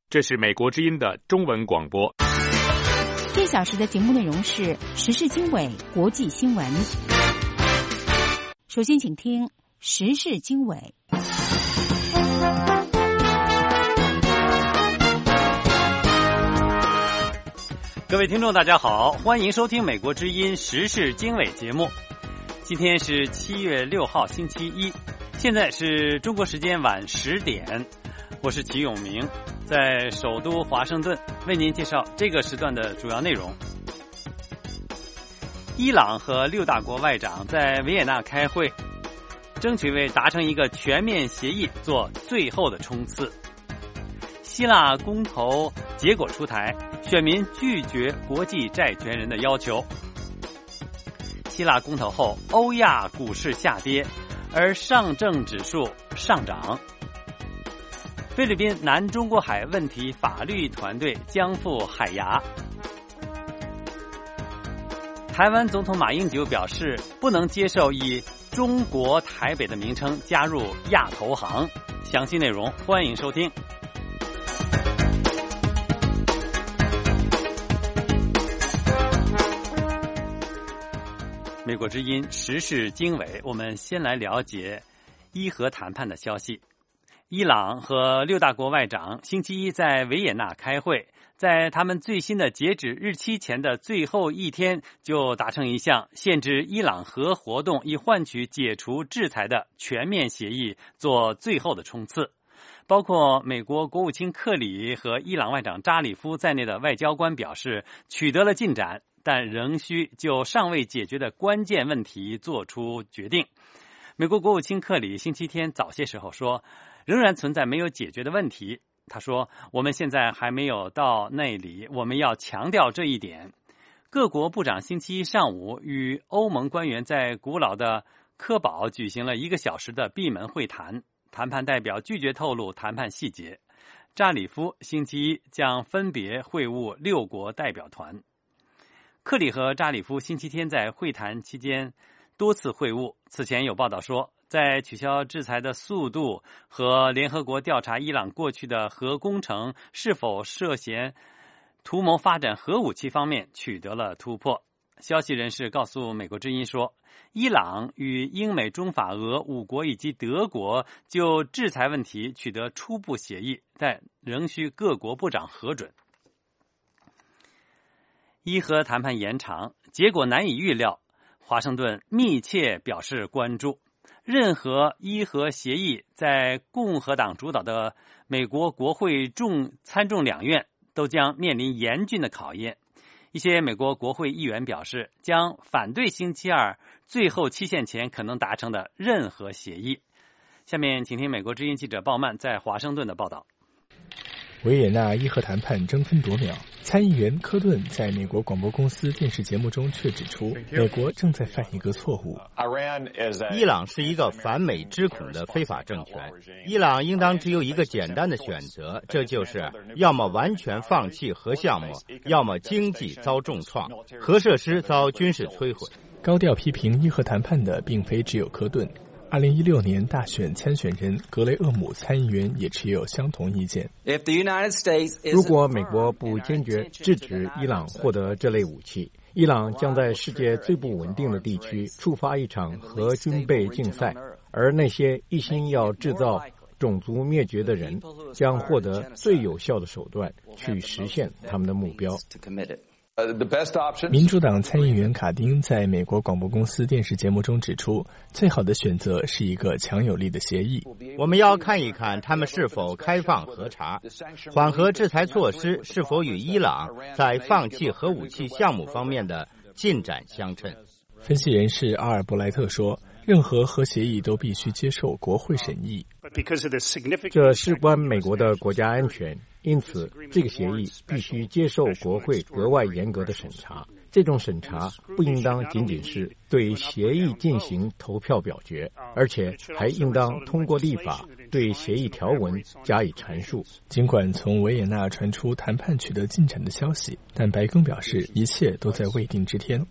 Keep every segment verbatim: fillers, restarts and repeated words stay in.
这是美国之音的中文广播。 一小时的节目内容是时事经纬、国际新闻。首先请听时事经纬。 各位听众大家好，欢迎收听美国之音时事经纬节目。今天是七月六号星期一，现在是中国时间晚十点，我是齐永明，在首都华盛顿为您介绍这个时段的主要内容。伊朗和六大国外长在维也纳开会，争取为达成一个全面协议做最后的冲刺。希腊公投结果出台，选民拒绝国际债权人的要求。希腊公投后，欧亚股市下跌，而上证指数上涨。菲律宾南中国海问题法律团队将赴海牙。台湾总统马英九表示，不能接受以中国台北的名称加入亚投行。详细内容欢迎收听。美国之音时事经纬，我们先来了解伊核谈判的消息。伊朗和六大国外长星期一在维也纳开会，在他们最新的截止日期前的最后一天，就达成一项限制伊朗核活动以换取解除制裁的全面协议，做最后的冲刺。包括美国国务卿克里和伊朗外长扎里夫在内的外交官表示，取得了进展，但仍需就尚未解决的关键问题做出决定。美国国务卿克里星期天早些时候说，仍然存在没有解决的问题。他说，我们现在还没有到那里，我们要强调这一点。各国部长星期一上午与欧盟官员在古老的科堡举行了一个小时的闭门会谈，谈判代表拒绝透露谈判细节。扎里夫星期一将分别会晤六国代表团。克里和扎里夫星期天在会谈期间多次会晤。此前有报道说，在取消制裁的速度和联合国调查伊朗过去的核工程是否涉嫌图谋发展核武器方面取得了突破。消息人士告诉美国之音说，伊朗与英美中法俄五国以及德国就制裁问题取得初步协议，但仍需各国部长核准。伊核谈判延长，结果难以预料，华盛顿密切表示关注。任何伊核协议在共和党主导的美国国会众参众两院都将面临严峻的考验。一些美国国会议员表示，将反对星期二最后期限前可能达成的任何协议。下面请听美国之音记者鲍曼在华盛顿的报道。 维也纳伊核谈判争分夺秒，参议员科顿在美国广播公司电视节目中却指出，美国正在犯一个错误。 伊朗是一个反美之恐的非法政权，伊朗应当只有一个简单的选择，这就是要么完全放弃核项目，要么经济遭重创，核设施遭军事摧毁。 高调批评伊核谈判的并非只有科顿。二零一六年大选参选人格雷厄姆参议员也持有相同意见。 如果美国不坚决制止伊朗获得这类武器，伊朗将在世界最不稳定的地区触发一场核军备竞赛，而那些一心要制造种族灭绝的人将获得最有效的手段去实现他们的目标。 民主党参议员卡丁在美国广播公司电视节目中指出，最好的选择是一个强有力的协议。 我们要看一看他们是否开放核查，缓和制裁措施是否与伊朗在放弃核武器项目方面的进展相称。 分析人士阿尔伯莱特说，任何核协议都必须接受国会审议， 这事关美国的国家安全，因此这个协议必须接受国会格外严格的审查。这种审查不应当仅仅是对协议进行投票表决，而且还应当通过立法对协议条文加以阐述。 尽管从维也纳传出谈判取得进展的消息，但白宫表示一切都在未定之天。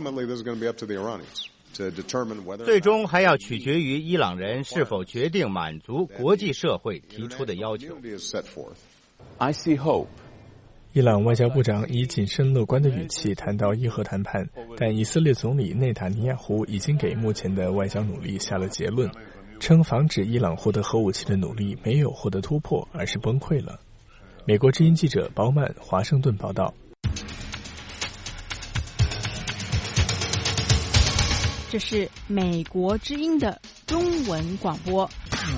最终还要取决于伊朗人是否决定满足国际社会提出的要求。 I see hope. 伊朗外交部长以谨慎乐观的语气谈到伊核谈判，但以色列总理内塔尼亚胡已经给目前的外交努力下了结论，称防止伊朗获得核武器的努力没有获得突破，而是崩溃了。美国之音记者鲍曼华盛顿报道。 这是美国之音的中文广播。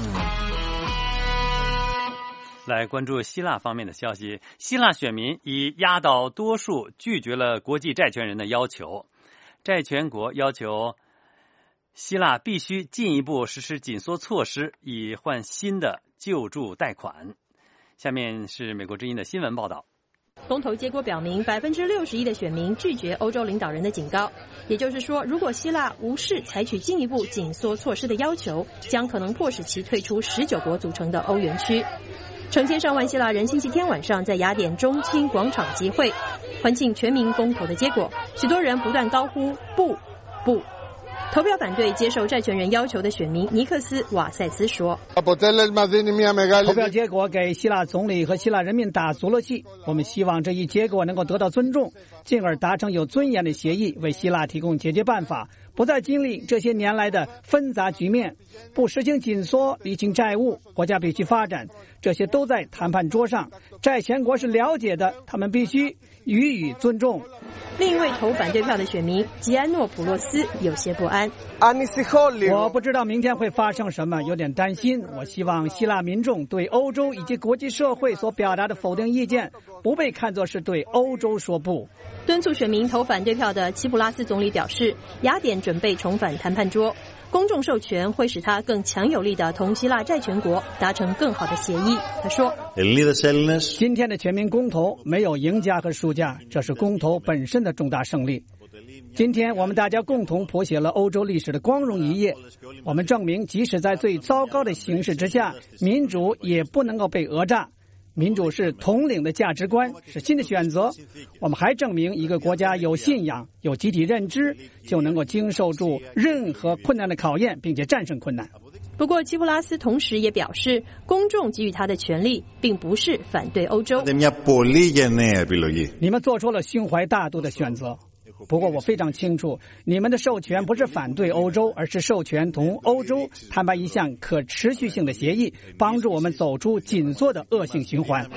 来关注希腊方面的消息，希腊选民以压倒多数拒绝了国际债权人的要求，债权国要求希腊必须进一步实施紧缩措施，以换新的救助贷款。下面是美国之音的新闻报道。 公投结果表明，百分之六十一的选民拒绝欧洲领导人的警告，也就是说，如果希腊无视采取进一步紧缩措施的要求，将可能迫使其退出十九国组成的欧元区。成千上万希腊人星期天晚上在雅典中心广场集会，欢庆全民公投的结果。许多人不断高呼不不。投票反对接受债权人要求的选民尼克斯瓦塞斯说， 投票结果给希腊总理和希腊人民打足了气，我们希望这一结果能够得到尊重，进而达成有尊严的协议，为希腊提供解决办法，不再经历这些年来的纷杂局面，不实行紧缩，理清债务，国家必须发展，这些都在谈判桌上，债权国是了解的，他们必须予以尊重。 另一位投反对票的选民吉安诺普洛斯有些不安， 我不知道明天会发生什么，有点担心。我希望希腊民众对欧洲以及国际社会所表达的否定意见不被看作是对欧洲说不。 敦促选民投反对票的齐普拉斯总理表示，雅典准备重返谈判桌，公众授权会使他更强有力的同希腊债权国达成更好的协议。他说， 今天的全民公投没有赢家和输家，这是公投本身的重大胜利。今天我们大家共同谱写了欧洲历史的光荣一页，我们证明即使在最糟糕的形势之下，民主也不能够被讹诈。民主是统领的价值观，是新的选择。我们还证明一个国家有信仰，有集体认知，就能够经受住任何困难的考验，并且战胜困难。 不过齐普拉斯同时也表示，公众给予他的权利并不是反对欧洲。 你们做出了胸怀大度的选择，不过我非常清楚，你们的授权不是反对欧洲，而是授权同欧洲谈判一项可持续性的协议，帮助我们走出紧缩的恶性循环。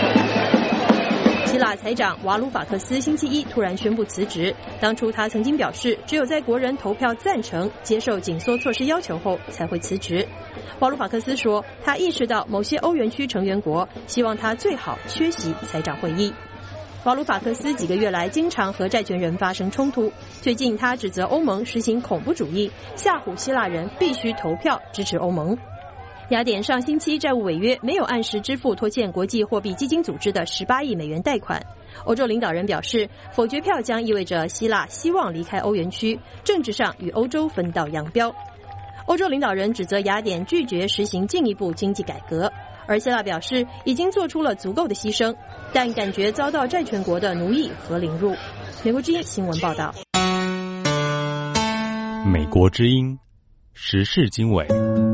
希腊财长瓦鲁法克斯星期一突然宣布辞职。当初他曾经表示，只有在国人投票赞成接受紧缩措施要求后才会辞职。瓦鲁法克斯说，他意识到某些欧元区成员国希望他最好缺席财长会议。瓦鲁法克斯几个月来经常和债权人发生冲突，最近他指责欧盟实行恐怖主义，吓唬希腊人必须投票支持欧盟。雅典上星期债务违约，没有按时支付拖欠国际货币基金组织的十八亿美元贷款。欧洲领导人表示，否决票将意味着希腊希望离开欧元区，政治上与欧洲分道扬镳。欧洲领导人指责雅典拒绝实行进一步经济改革，而希腊表示已经做出了足够的牺牲，但感觉遭到债权国的奴役和凌辱。美国之音新闻报道。 美国之音时事经纬。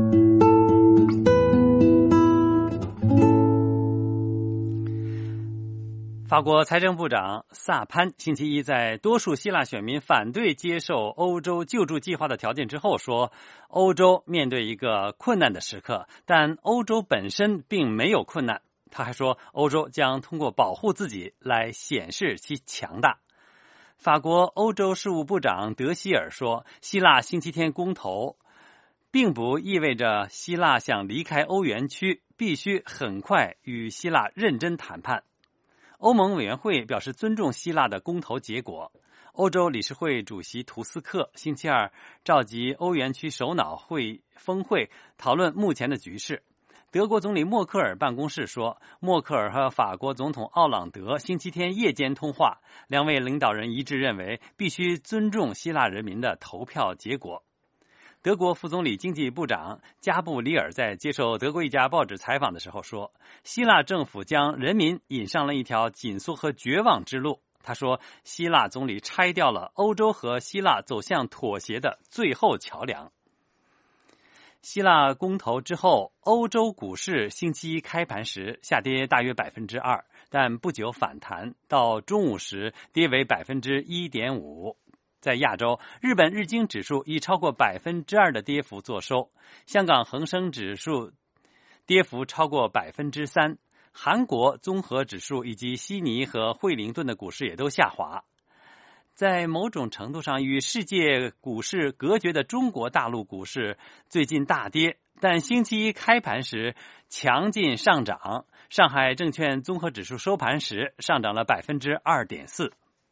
法国财政部长萨潘星期一在多数希腊选民反对接受欧洲救助计划的条件之后说，欧洲面对一个困难的时刻，但欧洲本身并没有困难。他还说，欧洲将通过保护自己来显示其强大。法国欧洲事务部长德希尔说，希腊星期天公投并不意味着希腊想离开欧元区，必须很快与希腊认真谈判。欧盟委员会表示尊重希腊的公投结果。欧洲理事会主席图斯克星期二召集欧元区首脑会峰会，讨论目前的局势。德国总理默克尔办公室说，默克尔和法国总统奥朗德星期天夜间通话，两位领导人一致认为必须尊重希腊人民的投票结果。德国副总理经济部长加布里尔在接受德国一家报纸采访的时候说，希腊政府将人民引上了一条紧缩和绝望之路。他说，希腊总理拆掉了欧洲和希腊走向妥协的最后桥梁。 希腊公投之后，欧洲股市星期一开盘时下跌大约百分之二，但不久反弹，到中午时跌为百分之一点五。在亚洲，日本日经指数以超过百分之二的跌幅作收，香港恒生指数跌幅超过百分之三，韩国综合指数以及悉尼和惠灵顿的股市也都下滑。在某种程度上与世界股市隔绝的中国大陆股市最近大跌，但星期一开盘时强劲上涨。上海证券综合指数收盘时上涨了百分之二点四。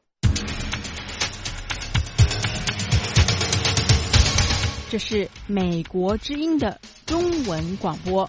这是美国之音的中文广播。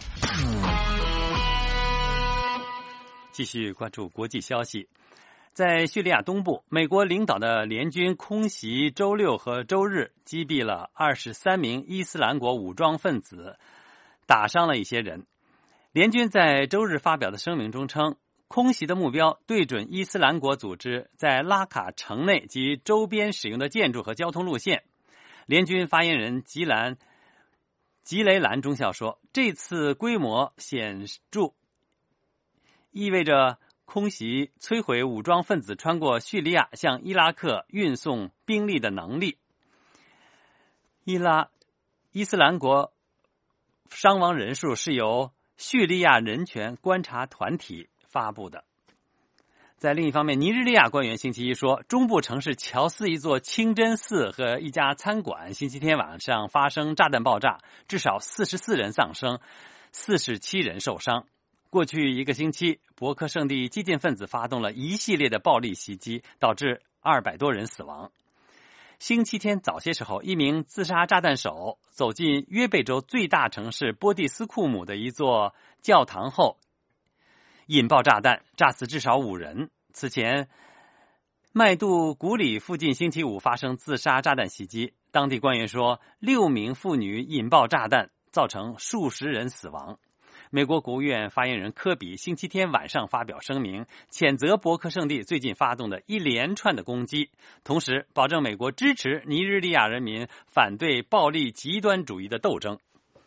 继续关注国际消息。在叙利亚东部，美国领导的联军空袭周六和周日击毙了二十三名伊斯兰国武装分子，打伤了一些人。联军在周日发表的声明中称，空袭的目标对准伊斯兰国组织在拉卡城内及周边使用的建筑和交通路线。联军发言人吉兰吉雷兰中校说，这次规模显著，意味着空袭摧毁武装分子穿过叙利亚向伊拉克运送兵力的能力。伊拉伊斯兰国伤亡人数是由叙利亚人权观察团体发布的。在另一方面，尼日利亚官员星期一说，中部城市乔斯一座清真寺和一家餐馆星期天晚上发生炸弹爆炸，至少四十四人丧生，四十七人受伤。过去一个星期，博克圣地激进分子发动了一系列的暴力袭击，导致二百多人死亡。星期天早些时候，一名自杀炸弹手走进约贝州最大城市波蒂斯库姆的一座教堂后，引爆炸弹，炸死至少五人。此前，麦杜古里附近星期五发生自杀炸弹袭击，当地官员说，六名妇女引爆炸弹，造成数十人死亡。美国国务院发言人科比星期天晚上发表声明，谴责博克圣地最近发动的一连串的攻击，同时保证美国支持尼日利亚人民反对暴力极端主义的斗争。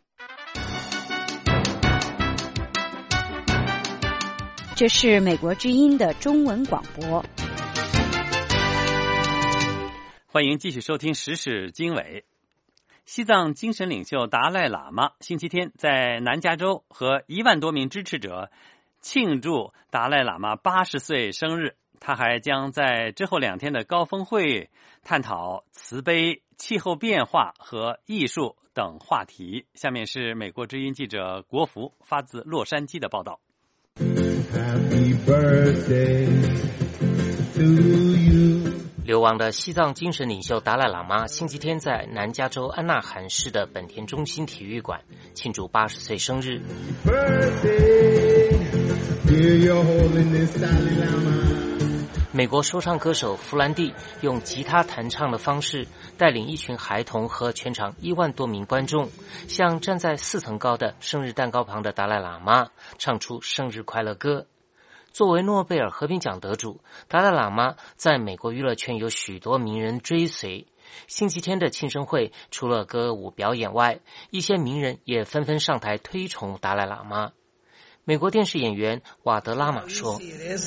这是美国之音的中文广播。 欢迎继续收听时事经纬。西藏精神领袖达赖喇嘛星期天在南加州和一万多名支持者庆祝达赖喇嘛八十岁生日。他还将在之后两天的高峰会探讨慈悲、气候变化和艺术等话题。下面是美国之音记者国福发自洛杉矶的报道。 Happy birthday to you。 流亡的西藏精神领袖达赖喇嘛星期天在南加州安纳罕市的本田中心体育馆庆祝八十岁生日。美国说唱歌手弗兰蒂用吉他弹唱的方式，带领一群孩童和全场一万多名观众，向站在四层高的生日蛋糕旁的达赖喇嘛唱出生日快乐歌。作为诺贝尔和平奖得主，达赖喇嘛在美国娱乐圈有许多名人追随。星期天的庆生会除了歌舞表演外，一些名人也纷纷上台推崇达赖喇嘛。美国电视演员瓦德拉玛说，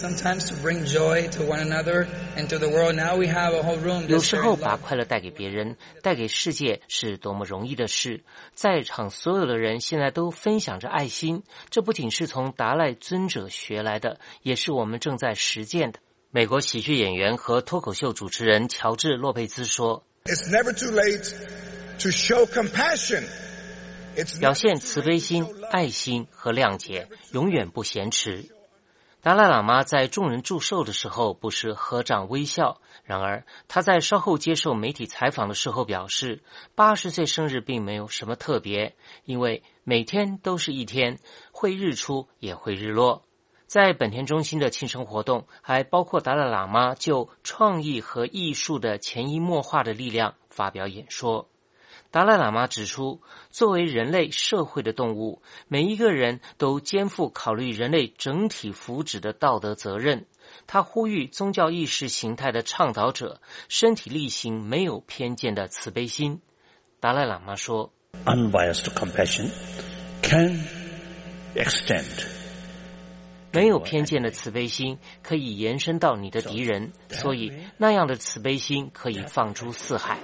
有时候把快乐带给别人，带给世界是多么容易的事。在场所有的人现在都分享着爱心，这不仅是从达赖尊者学来的，也是我们正在实践的。美国喜剧演员和脱口秀主持人乔治·洛佩兹说， It's never too late to show compassion. 表现慈悲心、爱心和谅解永远不嫌迟。达赖喇嘛在众人祝寿的时候不时合掌微笑，然而他在稍后接受媒体采访的时候表示，八十岁生日并没有什么特别，因为每天都是一天，会日出也会日落。在本田中心的庆生活动还包括达赖喇嘛就创意和艺术的潜移默化的力量发表演说。达赖喇嘛指出，作为人类社会的动物，每一个人都肩负考虑人类整体福祉的道德责任。他呼吁宗教意识形态的倡导者身体力行没有偏见的慈悲心。达赖喇嘛说， unbiased compassion can extend。 没有偏见的慈悲心可以延伸到你的敌人，所以那样的慈悲心可以放诸四海。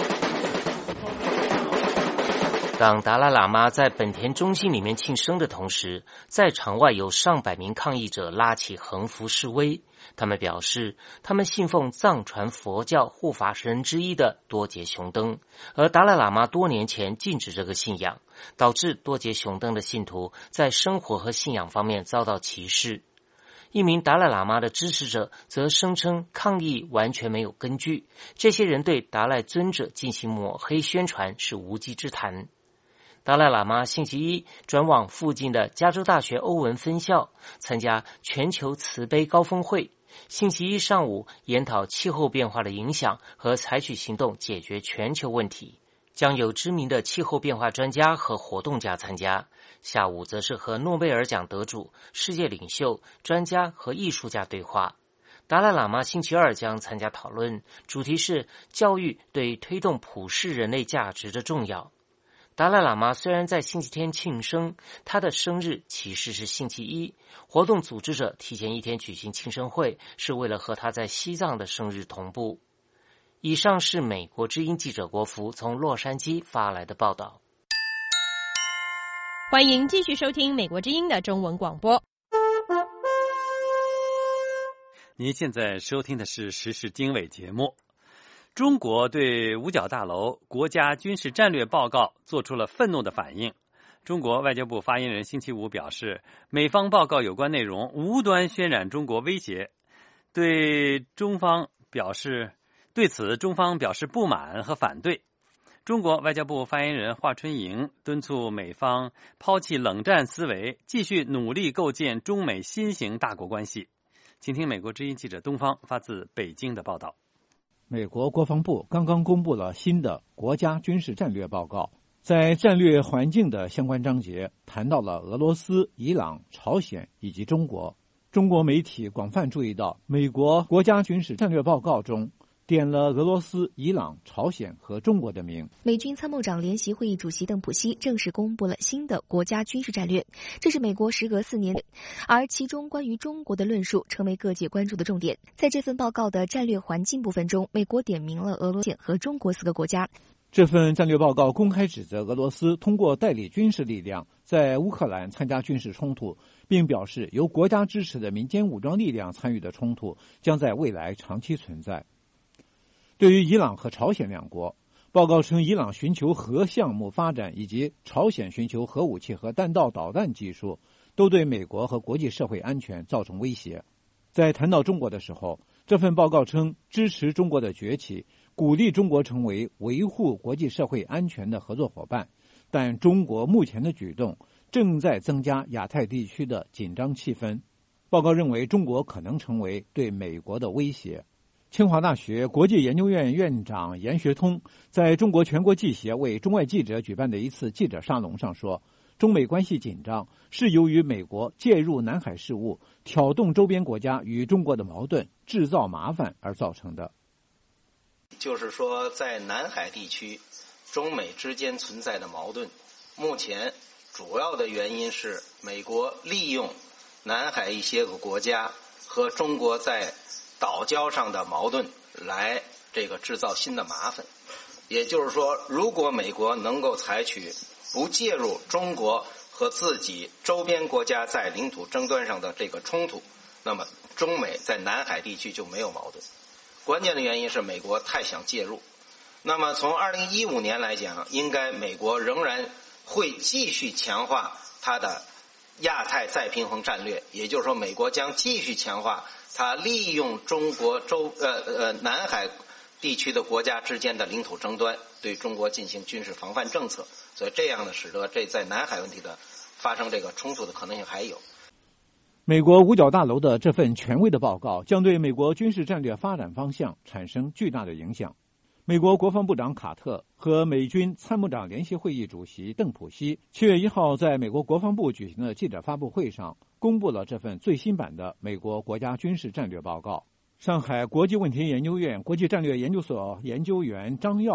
当达赖喇嘛在本田中心里面庆生的同时，在场外有上百名抗议者拉起横幅示威。他们表示，他们信奉藏传佛教护法神之一的多杰雄登，而达赖喇嘛多年前禁止这个信仰，导致多杰雄登的信徒在生活和信仰方面遭到歧视。一名达赖喇嘛的支持者则声称抗议完全没有根据，这些人对达赖尊者进行抹黑宣传是无稽之谈。达赖喇嘛星期一转往附近的加州大学欧文分校参加全球慈悲高峰会，星期一上午研讨气候变化的影响和采取行动解决全球问题，将有知名的气候变化专家和活动家参加。下午则是和诺贝尔奖得主、世界领袖、专家和艺术家对话。达赖喇嘛星期二将参加讨论，主题是教育对推动普世人类价值的重要。达赖喇嘛虽然在星期天庆生，他的生日其实是星期一。活动组织者提前一天举行庆生会，是为了和他在西藏的生日同步。以上是美国之音记者国福从洛杉矶发来的报道。 欢迎继续收听美国之音的中文广播。 您现在收听的是时事经纬节目。中国对五角大楼国家军事战略报告做出了愤怒的反应。中国外交部发言人星期五表示，美方报告有关内容无端渲染中国威胁，对中方表示对此中方表示不满和反对。中国外交部发言人华春莹敦促美方抛弃冷战思维，继续努力构建中美新型大国关系。请听美国之音记者东方发自北京的报道。 美国国防部刚刚公布了新的国家军事战略报告，在战略环境的相关章节谈到了俄罗斯、伊朗、朝鲜以及中国。中国媒体广泛注意到，美国国家军事战略报告中点了俄罗斯、伊朗、朝鲜和中国的名。 美军参谋长联席会议主席邓普西正式公布了新的国家军事战略，这是美国时隔四年，而其中关于中国的论述成为各界关注的重点。在这份报告的战略环境部分中，美国点名了俄罗斯和中国四个国家。 这份战略报告公开指责俄罗斯通过代理军事力量在乌克兰参加军事冲突，并表示由国家支持的民间武装力量参与的冲突将在未来长期存在。对于伊朗和朝鲜两国，报告称伊朗寻求核项目发展以及朝鲜寻求核武器和弹道导弹技术，都对美国和国际社会安全造成威胁。在谈到中国的时候，这份报告称支持中国的崛起，鼓励中国成为维护国际社会安全的合作伙伴，但中国目前的举动正在增加亚太地区的紧张气氛。报告认为中国可能成为对美国的威胁。清华大学国际研究院院长严学通在中国全国记协为中外记者举办的一次记者沙龙上说，中美关系紧张是由于美国介入南海事务，挑动周边国家与中国的矛盾，制造麻烦而造成的。 就是说，在南海地区，中美之间存在的矛盾，目前主要的原因是美国利用南海一些个国家和中国在岛礁上的矛盾来这个制造新的麻烦。也就是说，如果美国能够采取不介入中国和自己周边国家在领土争端上的这个冲突，那么中美在南海地区就没有矛盾。关键的原因是美国太想介入。那么从二零一五年来讲，应该美国仍然会继续强化它的亚太再平衡战略，也就是说，美国将继续强化它利用中国周呃呃南海地区的国家之间的领土争端，对中国进行军事防范政策。所以这样呢，使得这在南海问题的发生这个冲突的可能性还有。 美国五角大楼的这份权威的报告将对美国军事战略发展方向产生巨大的影响。美国国防部长卡特和美军参谋长联席会议主席邓普西七月一号在美国国防部举行的记者发布会上公布了这份最新版的美国国家军事战略报告。上海国际问题研究院国际战略研究所研究员张耀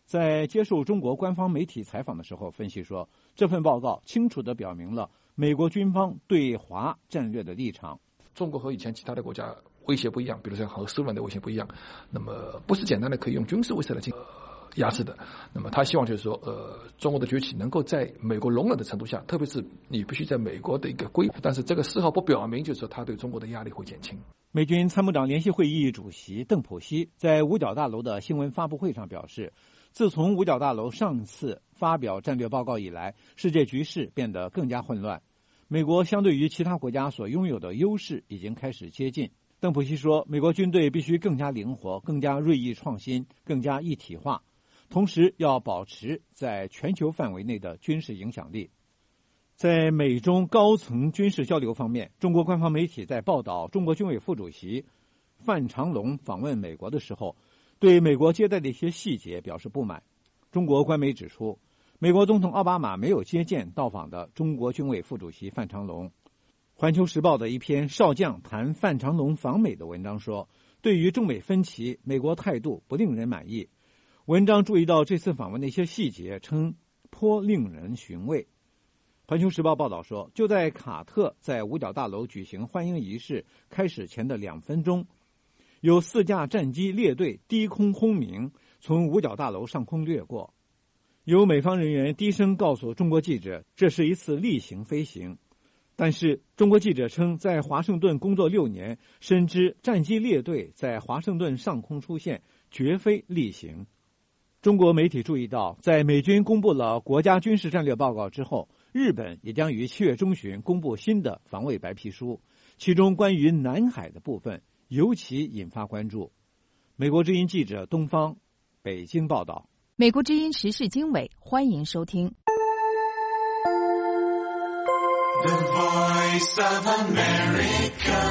在接受中国官方媒体采访的时候分析说，这份报告清楚地表明了美国军方对华战略的立场。 中国和以前其他的国家威胁不一样，比如说和苏联的威胁不一样，那么不是简单的可以用军事威慑来进行压制的。那么他希望就是说，呃，中国的崛起能够在美国容忍的程度下，特别是你必须在美国的一个规，但是这个丝毫不表明就是说他对中国的压力会减轻。 美军参谋长联席会议主席邓普西在五角大楼的新闻发布会上表示，自从五角大楼上次发表战略报告以来，世界局势变得更加混乱。美国相对于其他国家所拥有的优势已经开始接近。邓普西说，美国军队必须更加灵活、更加锐意创新、更加一体化，同时要保持在全球范围内的军事影响力。在美中高层军事交流方面，中国官方媒体在报道中国军委副主席范长龙访问美国的时候，对美国接待的一些细节表示不满。中国官媒指出，美国总统奥巴马没有接见到访的中国军委副主席范长龙。环球时报的一篇少将谈范长龙访美的文章说，对于中美分歧，美国态度不令人满意。文章注意到这次访问的一些细节，称颇令人寻味。环球时报报道说，就在卡特在五角大楼举行欢迎仪式开始前的两分钟，有四架战机列队低空轰鸣，从五角大楼上空掠过。有美方人员低声告诉中国记者，这是一次例行飞行。但是中国记者称，在华盛顿工作六年，深知战机列队在华盛顿上空出现绝非例行。中国媒体注意到，在美军公布了国家军事战略报告之后，日本也将于七月中旬公布新的防卫白皮书，其中关于南海的部分尤其引发关注。美国之音记者东方北京报道。 美国之音时事经纬，欢迎收听。 The Voice of America。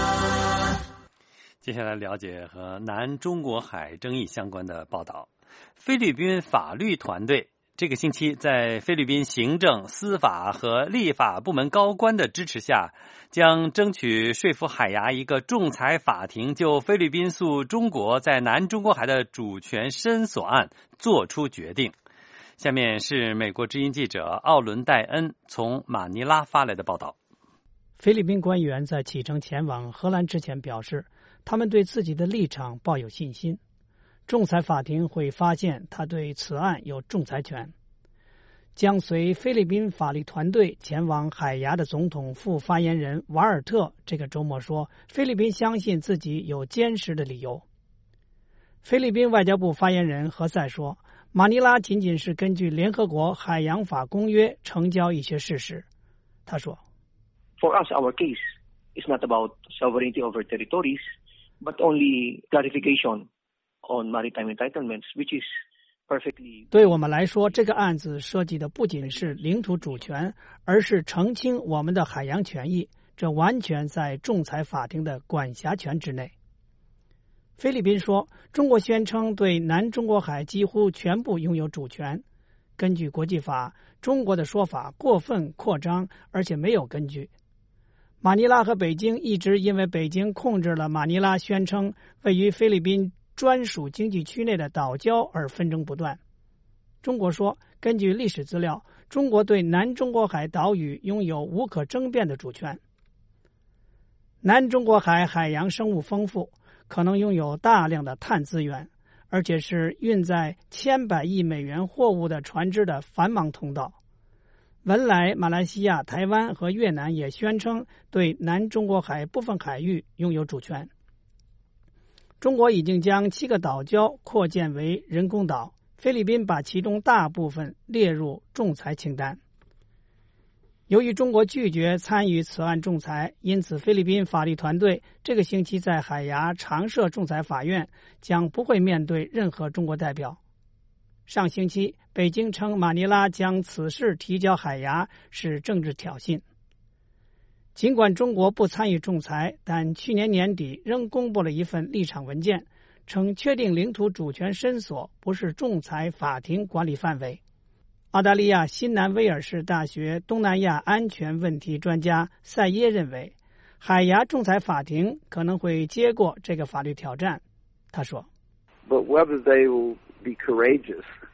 接下来了解和南中国海争议相关的报道。菲律宾法律团队这个星期在菲律宾行政、司法和立法部门高官的支持下，将争取说服海牙一个仲裁法庭就菲律宾诉中国在南中国海的主权申索案作出决定。下面是美国之音记者奥伦戴恩从马尼拉发来的报道。 菲律宾官员在启程前往荷兰之前表示，他们对自己的立场抱有信心。仲裁法庭会发现他对此案有仲裁权。将随菲律宾法律团队前往海牙的总统副发言人瓦尔特这个周末说，菲律宾相信自己有坚实的理由。菲律宾外交部发言人何塞说，马尼拉仅仅是根据联合国海洋法公约呈交一些事实。他说 For us, our case is not about sovereignty over territories, but only clarification on maritime entitlements, which is perfectly... 对我们来说，这个案子涉及的不仅是领土主权，而是澄清我们的海洋权益，这完全在仲裁法庭的管辖权之内。菲律宾说，中国宣称对南中国海几乎全部拥有主权。根据国际法，中国的说法过分扩张，而且没有根据。马尼拉和北京一直因为北京控制了马尼拉宣称位于菲律宾专属经济区内的岛礁而纷争不断。中国说，根据历史资料，中国对南中国海岛屿拥有无可争辩的主权。南中国海海洋生物丰富，可能拥有大量的碳资源，而且是运载千百亿美元货物的船只的繁忙通道。文莱、马来西亚、台湾和越南也宣称对南中国海部分海域拥有主权。中国已经将七个岛礁扩建为人工岛，菲律宾把其中大部分列入仲裁清单。由于中国拒绝参与此案仲裁，因此菲律宾法律团队这个星期在海牙常设仲裁法院将不会面对任何中国代表。上星期，北京称马尼拉将此事提交海牙是政治挑衅。尽管中国不参与仲裁，但去年年底仍公布了一份立场文件，称确定领土主权申索不是仲裁法庭管理范围。澳大利亚新南威尔士大学东南亚安全问题专家塞耶认为，海牙仲裁法庭可能会接过这个法律挑战。他说 But whether they will be courageous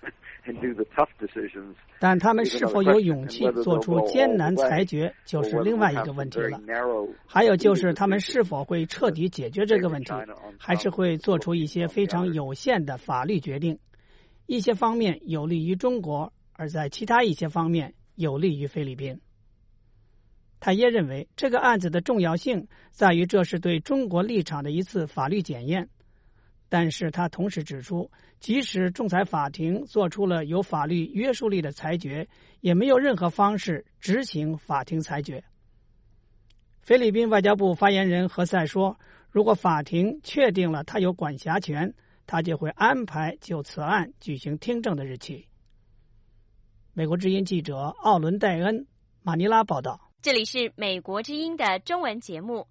但他们是否有勇气做出艰难裁决，就是另外一个问题了。还有就是他们是否会彻底解决这个问题，还是会做出一些非常有限的法律决定，一些方面有利于中国，而在其他一些方面有利于菲律宾。他也认为这个案子的重要性在于这是对中国立场的一次法律检验，但是他同时指出，即使仲裁法庭做出了有法律约束力的裁决，也没有任何方式执行法庭裁决。菲律宾外交部发言人何塞说，如果法庭确定了他有管辖权，他就会安排就此案举行听证的日期。美国之音记者奥伦戴恩，马尼拉报道。 这里是美国之音的中文节目。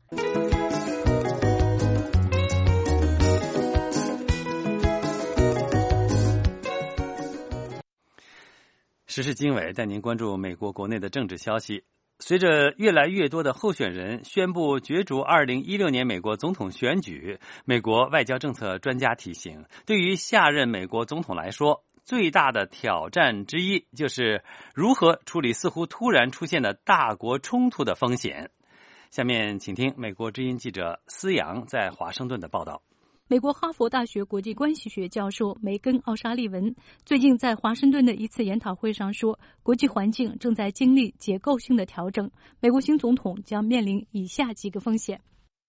时事经纬带您关注美国国内的政治消息。随着越来越多的候选人宣布角逐二零一六年美国总统选举，美国外交政策专家提醒，对于下任美国总统来说，最大的挑战之一就是如何处理似乎突然出现的大国冲突的风险。下面请听美国之音记者思阳在华盛顿的报道。 美国哈佛大学国际关系学教授梅根·奥沙利文最近在华盛顿的一次研讨会上说，国际环境正在经历结构性的调整，美国新总统将面临以下几个风险。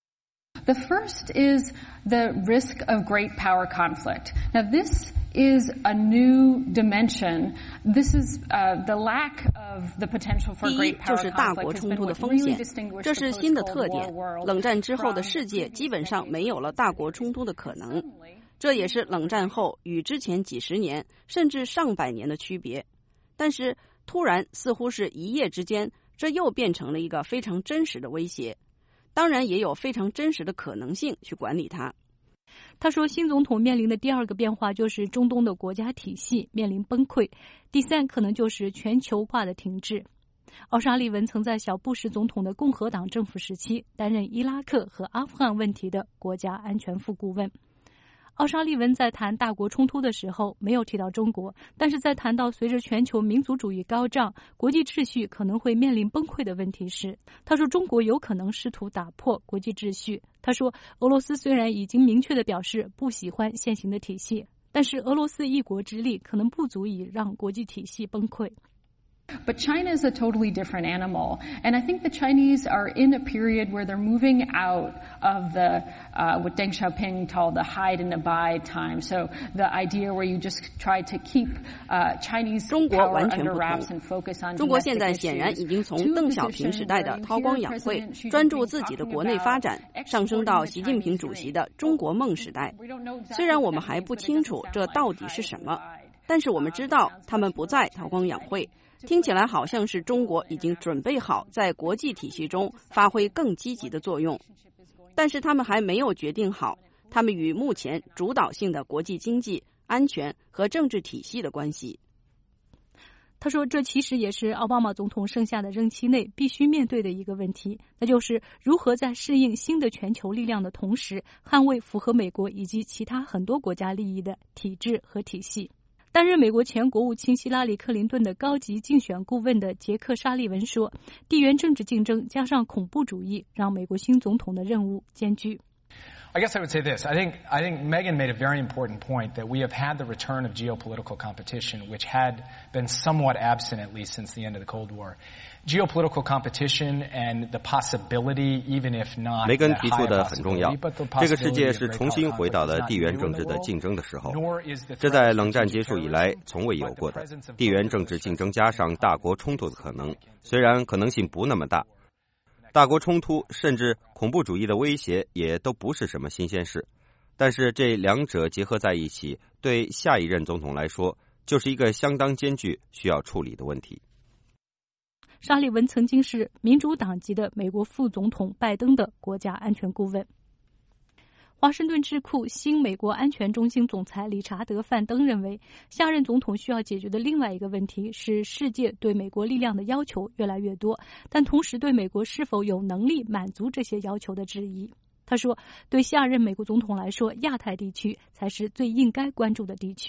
The first is the risk of great power conflict. Now, this is a new dimension. This is uh, the lack of the potential for great power conflict. 第一就是大国冲突的风险，这是新的特点。冷战之后的世界基本上没有了大国冲突的可能，这也是冷战后与之前几十年甚至上百年的区别。但是突然，似乎是一夜之间，这又变成了一个非常真实的威胁。当然也有非常真实的可能性去管理它。 他说，新总统面临的第二个变化就是中东的国家体系面临崩溃，第三可能就是全球化的停滞。奥沙利文曾在小布什总统的共和党政府时期担任伊拉克和阿富汗问题的国家安全副顾问。奥沙利文在谈大国冲突的时候没有提到中国，但是在谈到随着全球民族主义高涨，国际秩序可能会面临崩溃的问题时，他说中国有可能试图打破国际秩序。他说，俄罗斯虽然已经明确地表示不喜欢现行的体系，但是俄罗斯一国之力可能不足以让国际体系崩溃。 But China is a totally different animal. And I think the Chinese are in a period where they're moving out of the, uh, what Deng Xiaoping called the hide and abide time. So the idea where you just try to keep, uh, Chinese power under wraps and focus on domestic issues. 中国现在显然已经从邓小平时代的韬光养晦，专注自己的国内发展，上升到习近平主席的中国梦时代。虽然我们还不清楚这到底是什么，但是我们知道他们不再韬光养晦。听起来好像是中国已经准备好在国际体系中发挥更积极的作用，但是他们还没有决定好他们与目前主导性的国际经济、安全和政治体系的关系。 他说，这其实也是奥巴马总统剩下的任期内必须面对的一个问题，那就是如何在适应新的全球力量的同时，捍卫符合美国以及其他很多国家利益的体制和体系。担任美国前国务卿希拉里·克林顿的高级竞选顾问的杰克·沙利文说，地缘政治竞争加上恐怖主义让美国新总统的任务艰巨。 I guess I would say this. I think, I think Megan made a very important point that we have had the return of geopolitical competition, which had been somewhat absent at least since the end of the Cold War. Geopolitical competition and the possibility, even if not 梅根提出的很重要，这个世界是重新回到了地缘政治的竞争的时候，这在冷战结束以来从未有过的。地缘政治竞争加上大国冲突的可能，虽然可能性不那么大，大国冲突甚至恐怖主义的威胁也都不是什么新鲜事，但是这两者结合在一起，对下一任总统来说就是一个相当艰巨需要处理的问题。 沙利文曾经是民主党籍的美国副总统拜登的国家安全顾问。华盛顿智库新美国安全中心总裁理查德·范登认为，下任总统需要解决的另外一个问题是世界对美国力量的要求越来越多，但同时对美国是否有能力满足这些要求的质疑。他说，对下任美国总统来说，亚太地区才是最应该关注的地区。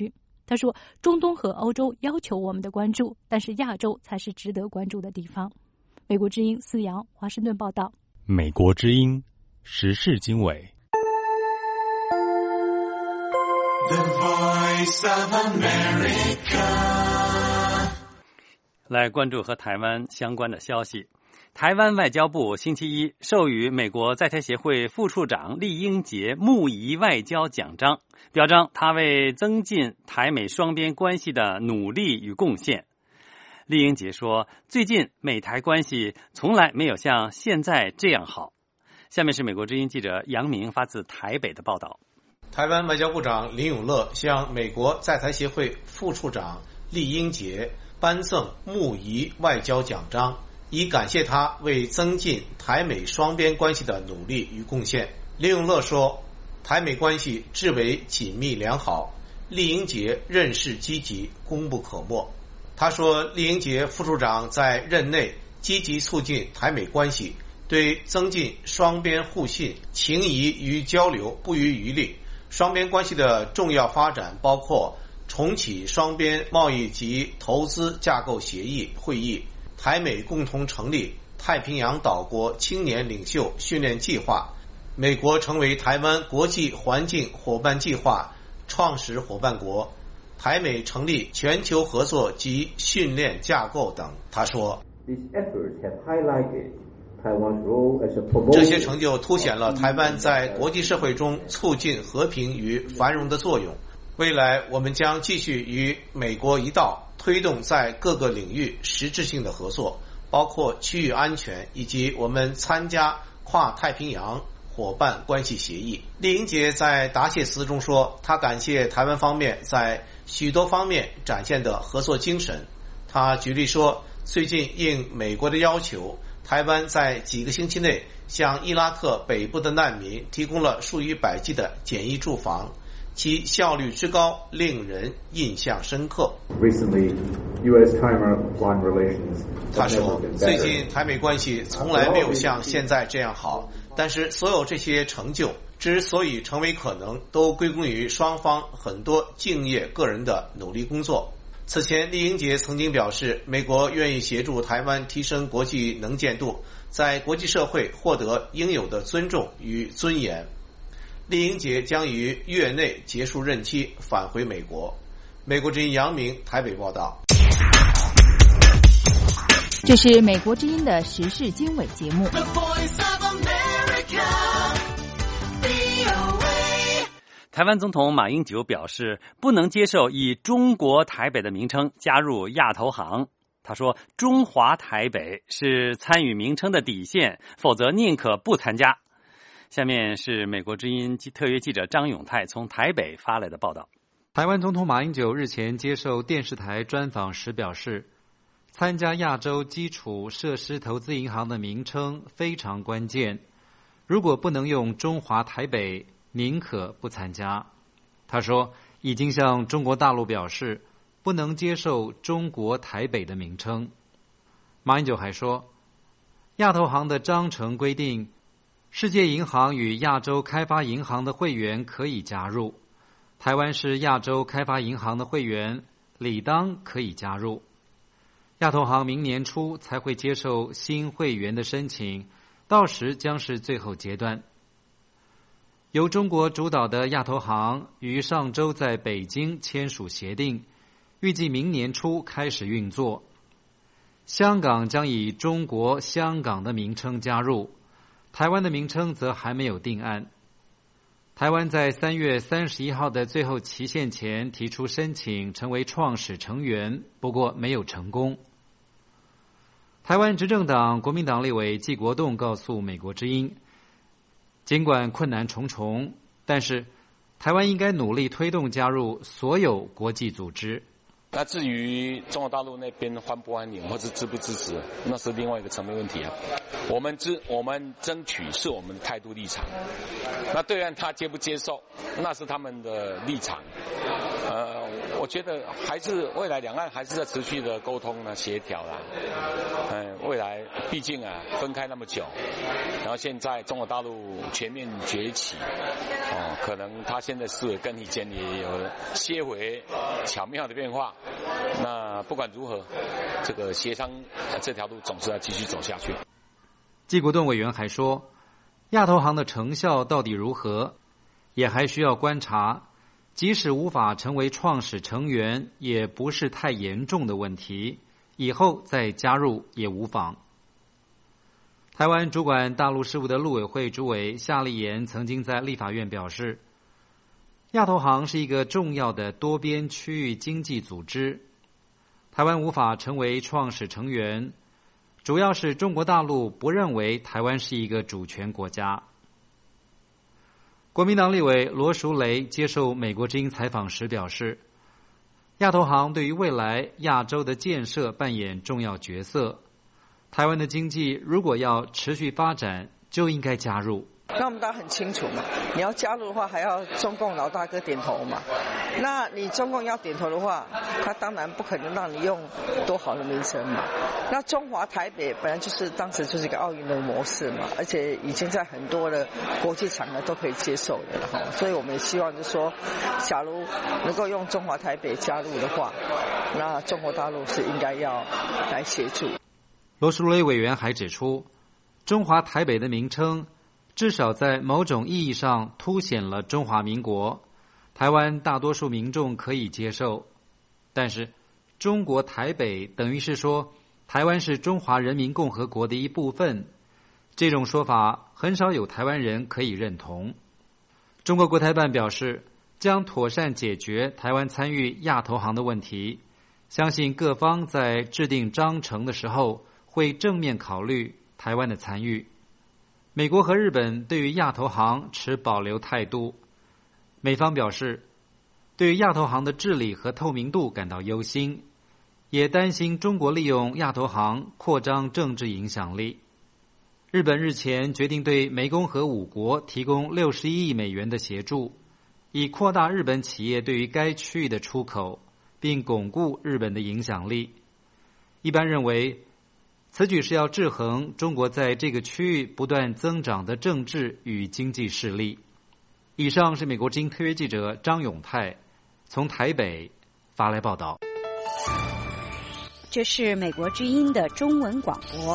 他说，中东和欧洲要求我们的关注，但是亚洲才是值得关注的地方。美国之音思阳，华盛顿报道。 美国之音时事经纬。 The Voice of America。 来关注和台湾相关的消息。台湾外交部星期一授予美国在台协会副处长酈英杰穆仪外交奖章，表彰他为增进台美双边关系的努力与贡献。酈英杰说，最近美台关系从来没有像现在这样好。下面是美国之音记者杨明发自台北的报道。 台湾外交部长林永乐向美国在台协会副处长酈英杰颁赠穆仪外交奖章，以感谢他为增进台美双边关系的努力与贡献。林永乐说，台美关系至为紧密良好，酈英杰任事积极，功不可没。他说，酈英杰副处长在任内积极促进台美关系，对增进双边互信、情谊与交流不遗余力。双边关系的重要发展包括重启双边贸易及投资架构协议会议，台美共同成立太平洋岛国青年领袖训练计划，美国成为台湾国际环境伙伴计划创始伙伴国，台美成立全球合作及训练架构等。他说，这些成就凸显了台湾在国际社会中促进和平与繁荣的作用。未来我们将继续与美国一道推动在各个领域实质性的合作，包括区域安全以及我们参加跨太平洋伙伴关系协议。酈英杰在答谢词中说，他感谢台湾方面在许多方面展现的合作精神。他举例说，最近应美国的要求，台湾在几个星期内向伊拉克北部的难民提供了数以百计的简易住房，其效率之高令人印象深刻。他说，最近台美关系从来没有像现在这样好，但是所有这些成就之所以成为可能，都归功于双方很多敬业个人的努力工作。此前，酈英杰曾经表示，美国愿意协助台湾提升国际能见度，在国际社会获得应有的尊重与尊严。酈英杰将于月内结束任期，返回美国。美国之音杨明台北报道。 这是美国之音的时事经纬节目。 台湾总统马英九表示，不能接受以中国台北的名称加入亚投行。他说，中华台北是参与名称的底线，否则宁可不参加。下面是美国之音特约记者张永泰从台北发来的报道。 台湾总统马英九日前接受电视台专访时表示，参加亚洲基础设施投资银行的名称非常关键，如果不能用中华台北，宁可不参加。他说，已经向中国大陆表示不能接受中国台北的名称。马英九还说，亚投行的章程规定，世界银行与亚洲开发银行的会员可以加入，台湾是亚洲开发银行的会员，理当可以加入。亚投行明年初才会接受新会员的申请，到时将是最后阶段。由中国主导的亚投行于上周在北京签署协定，预计明年初开始运作。香港将以中国香港的名称加入，台湾的名称则还没有定案。台湾在三月三十一号的最后期限前提出申请成为创始成员，不过没有成功。台湾执政党国民党立委纪国栋告诉美国之音，尽管困难重重，但是台湾应该努力推动加入所有国际组织。 那至于中国大陆那边欢不欢迎或是支不支持，那是另外一个层面问题啊。我们支我们争取是我们的态度立场，那对岸他接不接受，那是他们的立场。 呃，我觉得还是未来两岸还是在持续的沟通呢、协调啦。嗯、呃，未来毕竟啊分开那么久，然后现在中国大陆全面崛起，哦、呃，可能他现在思维跟以前也有些微巧妙的变化。那不管如何，这个协商这条路总是要继续走下去。 季国栋委员还说，亚投行的成效到底如何，也还需要观察。即使无法成为创始成员，也不是太严重的问题，以后再加入也无妨。台湾主管大陆事务的陆委会主委夏立言曾经在立法院表示，亚投行是一个重要的多边区域经济组织，台湾无法成为创始成员，主要是中国大陆不认为台湾是一个主权国家。国民党立委罗淑蕾接受美国之音采访时表示，亚投行对于未来亚洲的建设扮演重要角色，台湾的经济如果要持续发展，就应该加入。 那我们当然很清楚嘛，你要加入的话还要中共老大哥点头嘛，那你中共要点头的话，他当然不可能让你用多好的名称嘛。那中华台北本来就是当时就是一个奥运的模式嘛，而且已经在很多的国际场合都可以接受的了，所以我们也希望就是说，假如能够用中华台北加入的话，那中国大陆是应该要来协助。 罗淑蕾委员还指出，中华台北的名称至少在某种意义上凸显了中华民国，台湾大多数民众可以接受。但是中国台北等于是说台湾是中华人民共和国的一部分，这种说法很少有台湾人可以认同。中国国台办表示，将妥善解决台湾参与亚投行的问题，相信各方在制定章程的时候会正面考虑台湾的参与。美国和日本对于亚投行持保留态度，美方表示对于亚投行的治理和透明度感到忧心，也担心中国利用亚投行扩张政治影响力。日本日前决定对湄公河五国提供六十一亿美元的协助，以扩大日本企业对于该区域的出口，并巩固日本的影响力。一般认为，此举是要制衡中国在这个区域不断增长的政治与经济势力。以上是美国之音特约记者张永泰从台北发来报道。 这是美国之音的中文广播。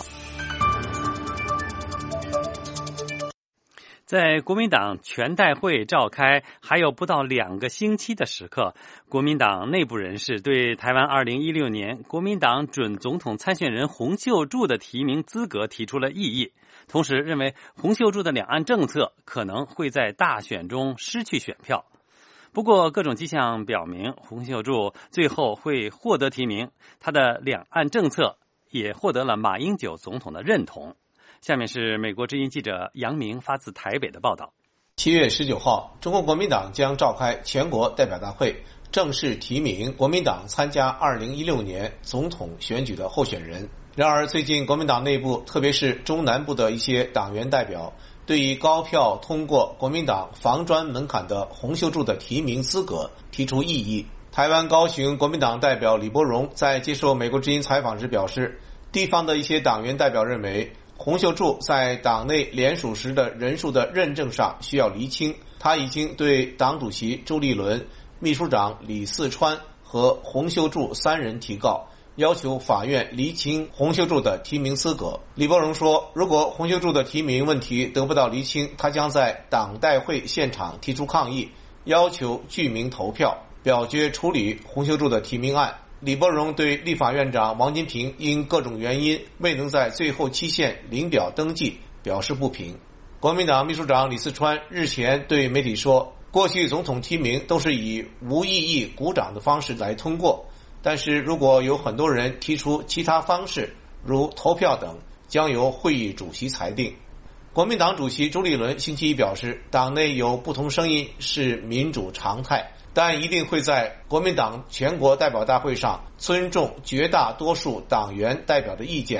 在国民党全代会召开还有不到两个星期的时刻，国民党内部人士对台湾二零一六年国民党准总统参选人洪秀柱的提名资格提出了异议，同时认为洪秀柱的两岸政策可能会在大选中失去选票。不过各种迹象表明，洪秀柱最后会获得提名，他的两岸政策也获得了马英九总统的认同。下面是美国之音记者杨明发自台北的报道。 七月十九号，中国国民党将召开全国代表大会，正式提名国民党参加二零一六年总统选举的候选人。然而，最近国民党内部，特别是中南部的一些党员代表，对于高票通过国民党防专门槛的洪秀柱的提名资格提出异议。台湾高雄国民党代表李伯荣在接受美国之音采访时表示，地方的一些党员代表认为，洪秀柱在党内联署时的人数的认证上需要厘清，他已经对党主席朱立伦、秘书长李四川和洪秀柱三人提告，要求法院厘清洪秀柱的提名资格。李伯荣说，如果洪秀柱的提名问题得不到厘清，他将在党代会现场提出抗议，要求具名投票，表决处理洪秀柱的提名案。李伯荣对立法院长王金平因各种原因未能在最后期限领表登记表示不平。国民党秘书长李四川日前对媒体说，过去总统提名都是以无异议鼓掌的方式来通过，但是如果有很多人提出其他方式，如投票等，将由会议主席裁定。国民党主席朱立伦星期一表示，党内有不同声音是民主常态，但一定会在国民党全国代表大会上尊重绝大多数党员代表的意见。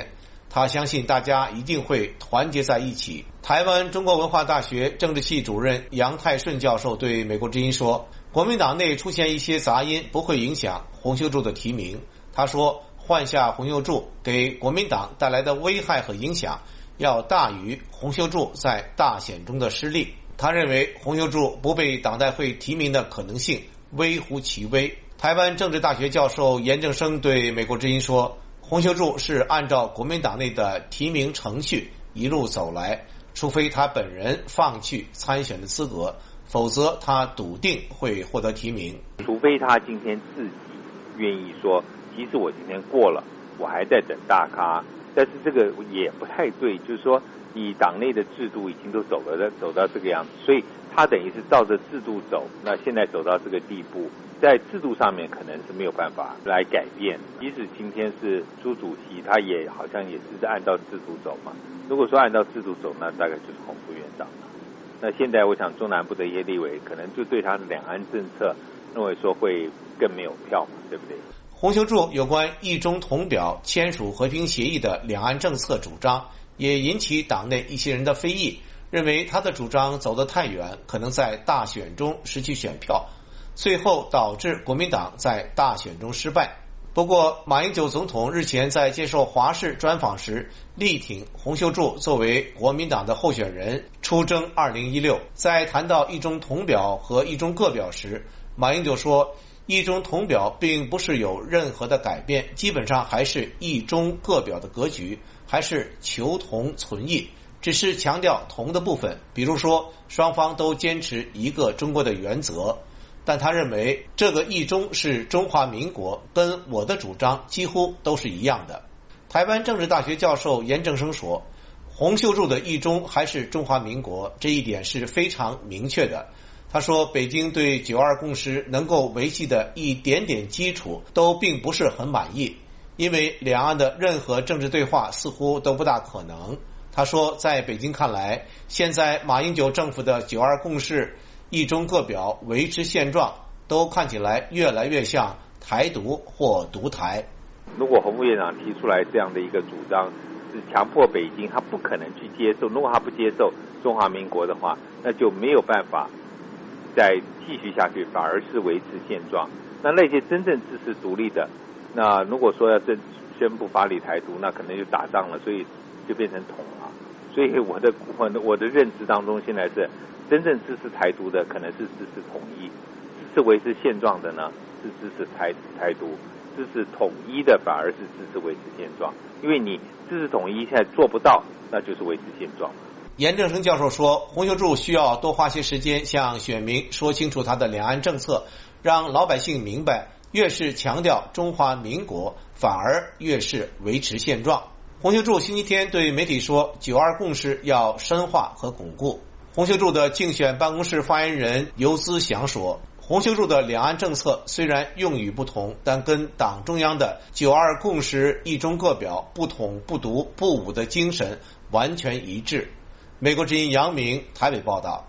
他相信大家一定会团结在一起。台湾中国文化大学政治系主任杨泰顺教授对美国之音说，国民党内出现一些杂音不会影响洪秀柱的提名。他说，换下洪秀柱给国民党带来的危害和影响要大于洪秀柱在大选中的失利。他认为洪秀柱不被党代会提名的可能性微乎其微。台湾政治大学教授严正生对美国之音说，洪秀柱是按照国民党内的提名程序一路走来，除非他本人放弃参选的资格，否则他笃定会获得提名。 除非他今天自己愿意说，即使我今天过了，我还在等大咖，但是这个也不太对，就是说你党内的制度已经都走了走到这个样子，所以他等于是照着制度走，那现在走到这个地步，在制度上面可能是没有办法来改变。即使今天是朱主席，他也好像也是按照制度走嘛。如果说按照制度走，那大概就是洪副院长了。那现在我想中南部的一些立委可能就对他的两岸政策认为说会更没有票嘛，对不对？ 洪秀柱有关一中同表签署和平协议的两岸政策主张也引起党内一些人的非议，认为他的主张走得太远，可能在大选中失去选票，最后导致国民党在大选中失败。不过马英九总统日前在接受华视专访时力挺洪秀柱作为国民党的候选人出征二零一六。在谈到一中同表和一中各表时，马英九说，一中同表并不是有任何的改变，基本上还是一中各表的格局，还是求同存异，只是强调同的部分，比如说双方都坚持一个中国的原则。但他认为这个一中是中华民国，跟我的主张几乎都是一样的。台湾政治大学教授严正生说，洪秀柱的一中还是中华民国，这一点是非常明确的。他说，北京对九二共识能够维系的一点点基础都并不是很满意，因为两岸的任何政治对话似乎都不大可能。他说，在北京看来，现在马英九政府的九二共识、一中各表维持现状，都看起来越来越像台独或独台。 如果洪副院长提出来这样的一个主张，是强迫北京他不可能去接受，如果他不接受中华民国的话，那就没有办法再继续下去，反而是维持现状。那那些真正支持独立的，那如果说要真宣布法理台独，那可能就打仗了，所以就变成统了。所以我的我的我的认知当中，现在是真正支持台独的可能是支持统一，支持维持现状的呢是支持台台独，支持统一的反而是支持维持现状。因为你支持统一现在做不到，那就是维持现状。 严正生教授说，洪秀柱需要多花些时间向选民说清楚他的两岸政策，让老百姓明白，越是强调中华民国，反而越是维持现状。洪秀柱星期天对媒体说，九二共识要深化和巩固。洪秀柱的竞选办公室发言人游资祥说，洪秀柱的两岸政策虽然用语不同，但跟党中央的九二共识、一中各表不统不独不武的精神完全一致。美国之音杨明台北报道。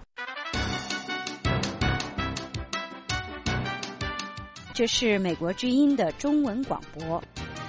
这是美国之音的中文广播。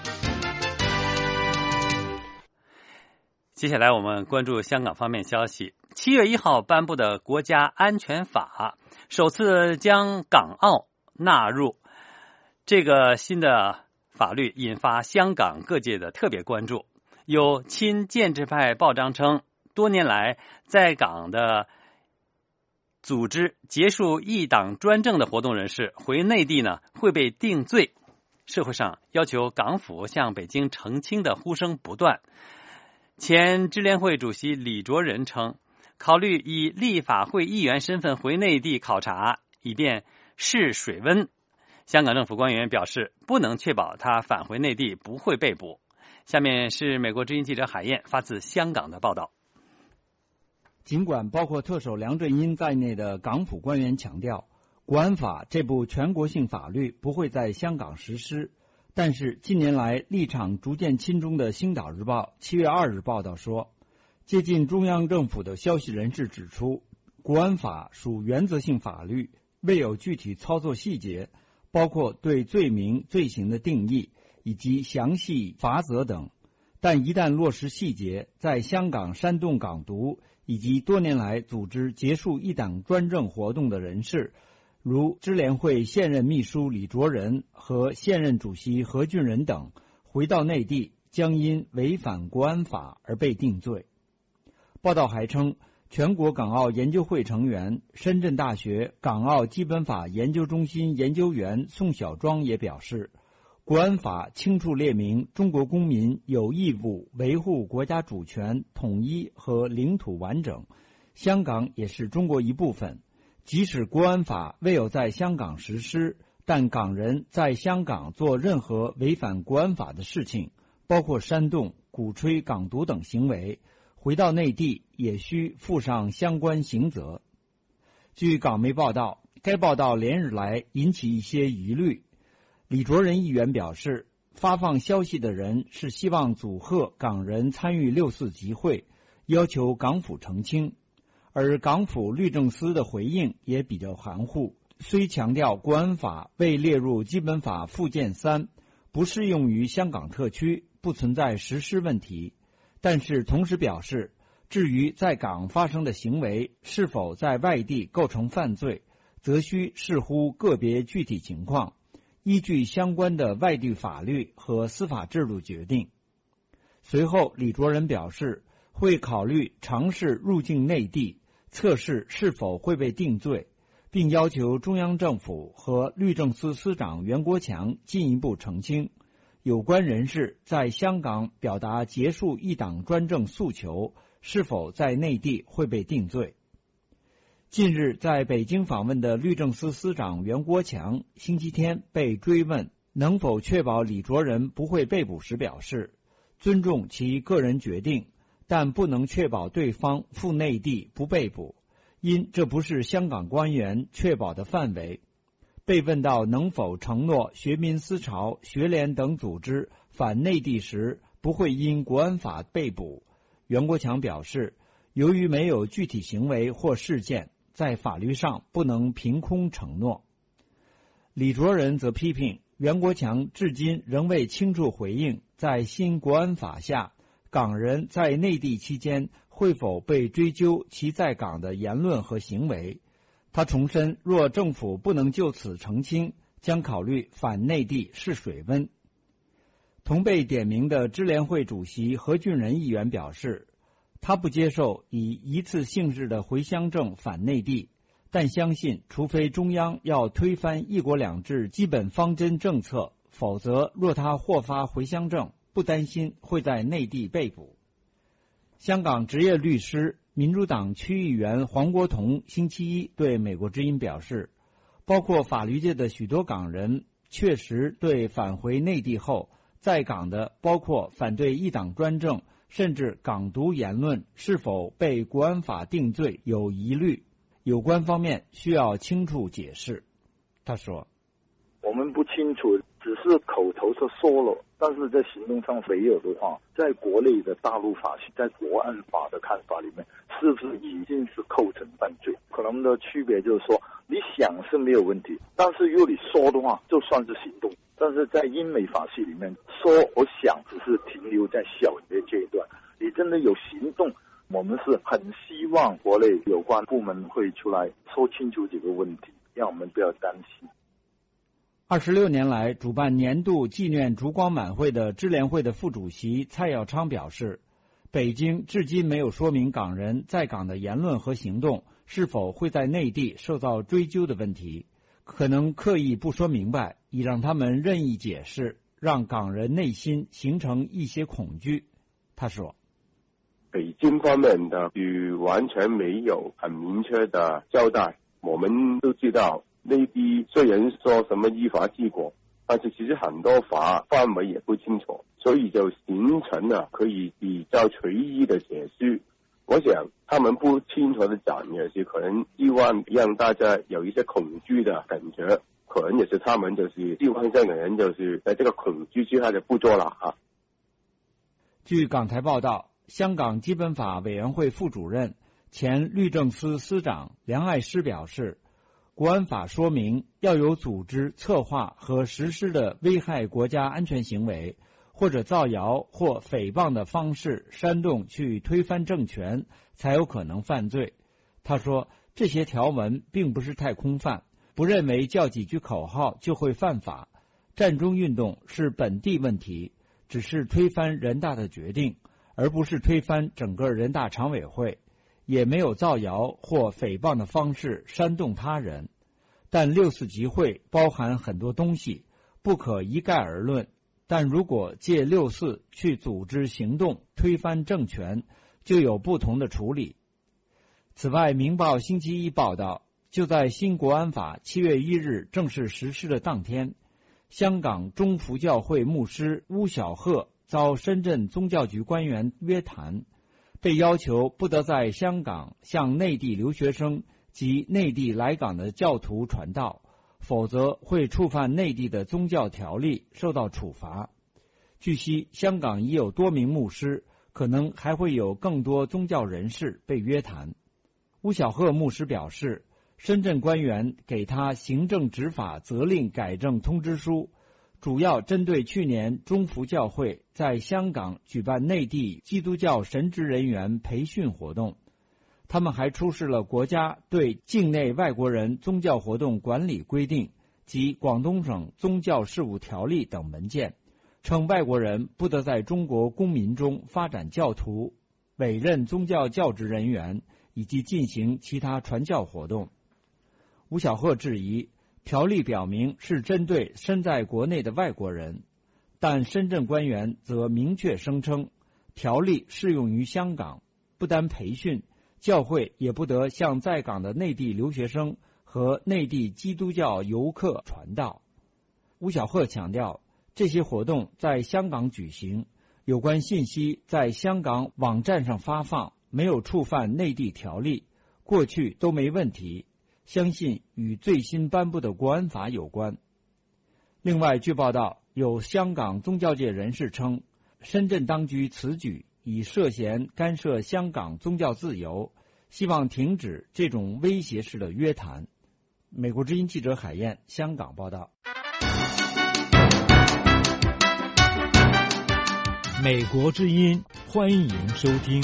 接下来我们关注香港方面消息。七月一号颁布的国家安全法首次将港澳纳入，这个新的法律引发香港各界的特别关注。有亲建制派报章称，多年来在港的组织结束一党专政的活动人士回内地呢会被定罪。社会上要求港府向北京澄清的呼声不断。前支联会主席李卓人称，考虑以立法会议员身份回内地考察，以便试水温。香港政府官员表示，不能确保他返回内地不会被捕。下面是美国之音记者海燕发自香港的报道。 尽管包括特首梁振英在内的港府官员强调，国安法这部全国性法律不会在香港实施，但是近年来立场逐渐亲中的《星岛日报》七月二日报道说，接近中央政府的消息人士指出，国安法属原则性法律，未有具体操作细节，包括对罪名罪行的定义以及详细罚则等。 但一旦落实细节，在香港煽动港独以及多年来组织结束一党专政活动的人士，如支联会现任秘书李卓人和现任主席何俊仁等，回到内地将因违反国安法而被定罪。报道还称，全国港澳研究会成员、深圳大学港澳基本法研究中心研究员宋小庄也表示，国安法清楚列明中国公民有义务维护国家主权、统一和领土完整，香港也是中国一部分。即使国安法未有在香港实施，但港人在香港做任何违反国安法的事情，包括煽动、鼓吹港独等行为，回到内地也需负上相关刑责。据港媒报道，该报道连日来引起一些疑虑。李卓人议员表示，发放消息的人是希望阻吓港人参与六四集会，要求港府澄清。而港府律政司的回应也比较含糊，虽强调国安法未列入基本法附件三，不适用于香港特区，不存在实施问题，但是同时表示，至于在港发生的行为是否在外地构成犯罪，则需视乎个别具体情况，依据相关的外地法律和司法制度决定。随后，李卓人表示，会考虑尝试入境内地，测试是否会被定罪，并要求中央政府和律政司司长袁国强进一步澄清，有关人士在香港表达结束一党专政诉求，是否在内地会被定罪。近日在北京访问的律政司司长袁国强星期天被追问能否确保李卓人不会被捕时表示，尊重其个人决定，但不能确保对方赴内地不被捕，因这不是香港官员确保的范围。被问到能否承诺学民思潮、学联等组织返内地时不会因国安法被捕，袁国强表示，由于没有具体行为或事件，在法律上不能凭空承诺。李卓人则批评袁国强至今仍未清楚回应，在新国安法下，港人在内地期间会否被追究其在港的言论和行为。他重申，若政府不能就此澄清，将考虑返内地试水温。同被点名的支联会主席何俊仁议员表示，他不接受以一次性质的回乡证返内地，但相信除非中央要推翻一国两制基本方针政策，否则若他获发回乡证，不担心会在内地被捕。香港职业律师、民主党区议员黄国同星期一对美国之音表示，包括法律界的许多港人确实对返回内地后在港的包括反对一党专政甚至港独言论是否被国安法定罪有疑虑，有关方面需要清楚解释。他说， 我们不清楚，只是口头上说了，但是在行动上没有的话，在国内的大陆法系，在国安法的看法里面，是不是已经是构成犯罪？可能的区别就是说，你想是没有问题，但是如果你说的话，就算是行动。但是在英美法系里面，说和想只是停留在小学阶段，你真的有行动，我们是很希望国内有关部门会出来说清楚这个问题，让我们不要担心。 二十六年来主办年度纪念烛光晚会的支联会的副主席蔡耀昌表示，北京至今没有说明港人在港的言论和行动是否会在内地受到追究的问题，可能刻意不说明白，以让他们任意解释，让港人内心形成一些恐惧。他说， 北京方面的与完全没有很明确的交代，我们都知道内地虽然说什么依法治国，但是其实很多法范围也不清楚，所以就形成了可以比较随意的解释。我想他们不清楚的讲，也是可能希望让大家有一些恐惧的感觉，可能也是他们就是希望香港人就是在这个恐惧之下就不做了啊。 据港台报道，香港基本法委员会副主任、前律政司司长梁爱诗表示，国安法说明要有组织、策划和实施的危害国家安全行为， 或者造谣或诽谤的方式煽动去推翻政权，才有可能犯罪。他说，这些条文并不是太空泛，不认为叫几句口号就会犯法。占中运动是本地问题，只是推翻人大的决定，而不是推翻整个人大常委会，也没有造谣或诽谤的方式煽动他人。但六四集会包含很多东西，不可一概而论。但如果借六四去组织行动推翻政权，就有不同的处理。此外，《明报》星期一报道，就在新国安法七月一日正式实施的当天，香港中福教会牧师邬晓鹤遭深圳宗教局官员约谈，被要求不得在香港向内地留学生及内地来港的教徒传道，否则会触犯内地的宗教条例，受到处罚。据悉，香港已有多名牧师，可能还会有更多宗教人士被约谈。邬晓鹤牧师表示，深圳官员给他行政执法责令改正通知书，主要针对去年中福教会在香港举办内地基督教神职人员培训活动。他们还出示了国家对境内外国人宗教活动管理规定及广东省宗教事务条例等文件，称外国人不得在中国公民中发展教徒、委任宗教教职人员以及进行其他传教活动。邬晓鹤质疑，条例表明是针对身在国内的外国人，但深圳官员则明确声称，条例适用于香港，不单培训，教会也不得向在港的内地留学生和内地基督教游客传道。邬晓鹤强调，这些活动在香港举行，有关信息在香港网站上发放，没有触犯内地条例，过去都没问题，相信与最新颁布的国安法有关。另外，据报道，有香港宗教界人士称，深圳当局此举已涉嫌干涉香港宗教自由，希望停止这种威胁式的约谈。美国之音记者海燕，香港报道。 美国之音，欢迎收听。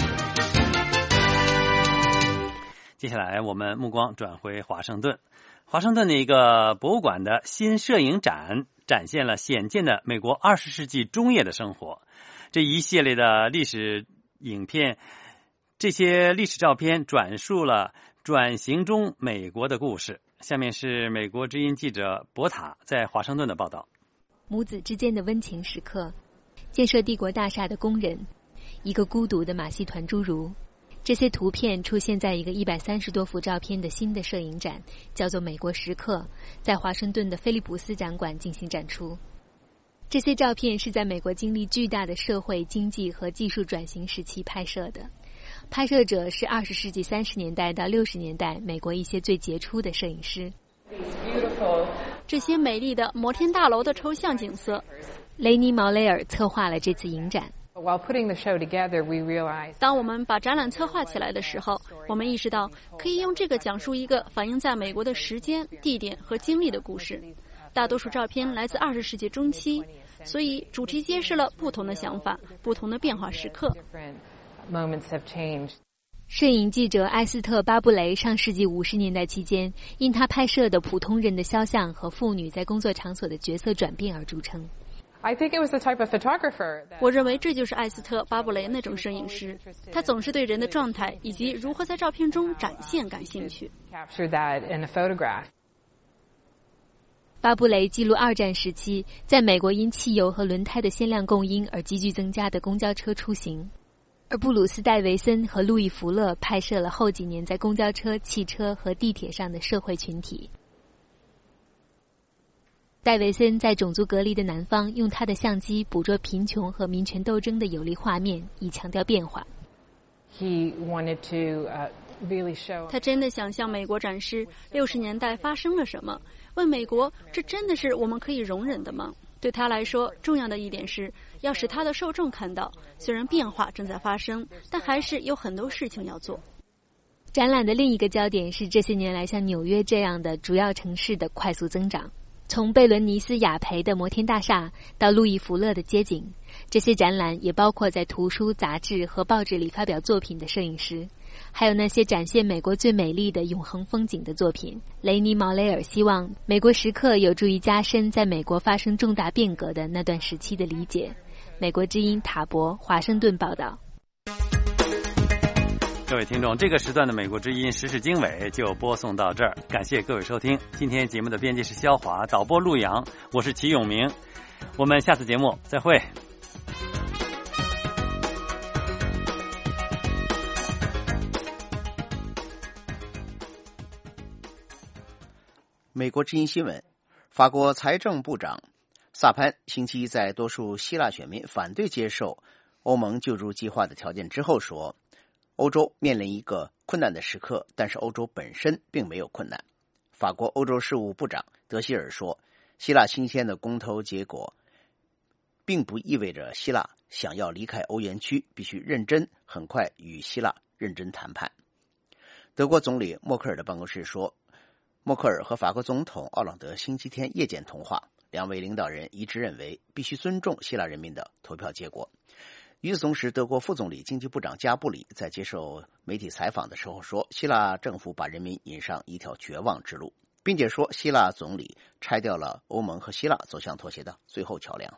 接下来我们目光转回华盛顿。华盛顿的一个博物馆的新摄影展展现了显见的美国二十世纪中叶的生活。这一系列的历史影片，这些历史照片转述了转型中美国的故事。下面是美国之音记者博塔在华盛顿的报道。 母子之间的温情时刻，建设帝国大厦的工人，一个孤独的马戏团侏儒，这些图片出现在一个一百三十多幅照片的新的摄影展，叫做美国时刻，在华盛顿的菲利普斯展馆进行展出。这些照片是在美国经历巨大的社会、经济和技术转型时期拍摄的，拍摄者是二十世纪三十年代到六十年代美国一些最杰出的摄影师。 这些美丽的摩天大楼的抽象景色， 雷尼·毛雷尔策划了这次影展。 当我们把展览策划起来的时候，我们意识到可以用这个讲述一个反映在美国的时间、地点和经历的故事。大多数照片来自二十世纪中期，所以主题揭示了不同的想法、不同的变化时刻。 摄影记者艾斯特·巴布雷上世纪五十年代期间，因他拍摄的普通人的肖像和妇女在工作场所的角色转变而著称。 我认为这就是艾斯特·巴布雷那种摄影师，他总是对人的状态以及如何在照片中展现感兴趣。 巴布雷记录二战时期在美国因汽油和轮胎的限量供应而急剧增加的公交车出行，而布鲁斯·戴维森和路易·福勒拍摄了后几年在公交车、汽车和地铁上的社会群体。戴维森在种族隔离的南方用他的相机捕捉贫穷和民权斗争的有力画面，以强调变化。 他真的想向美国展示六十年代发生了什么，问美国这真的是我们可以容忍的吗？对他来说，重要的一点是要使他的受众看到，虽然变化正在发生，但还是有很多事情要做。 展览的另一个焦点是这些年来像纽约这样的主要城市的快速增长。从贝伦尼斯雅培的摩天大厦到路易福勒的街景， 这些展览也包括在图书、杂志和报纸里发表作品的摄影师，还有那些展现美国最美丽的永恒风景的作品。雷尼·毛雷尔希望美国时刻有助于加深在美国发生重大变革的那段时期的理解。美国之音塔博，华盛顿报道。 各位听众，这个时段的美国之音时事经纬就播送到这儿，感谢各位收听。今天节目的编辑是肖华，导播陆阳，我是齐永明。我们下次节目再会。 美国之音新闻，法国财政部长萨潘星期一在多数希腊选民反对接受欧盟救助计划的条件之后说，欧洲面临一个困难的时刻，但是欧洲本身并没有困难。法国欧洲事务部长德希尔说，希腊新鲜的公投结果并不意味着希腊想要离开欧元区，必须认真，很快与希腊认真谈判。德国总理默克尔的办公室说，默克尔和法国总统奥朗德星期天夜间通话，两位领导人一致认为必须尊重希腊人民的投票结果。与此同时，德国副总理、经济部长加布里在接受媒体采访的时候说，希腊政府把人民引上一条绝望之路，并且说希腊总理拆掉了欧盟和希腊走向妥协的最后桥梁。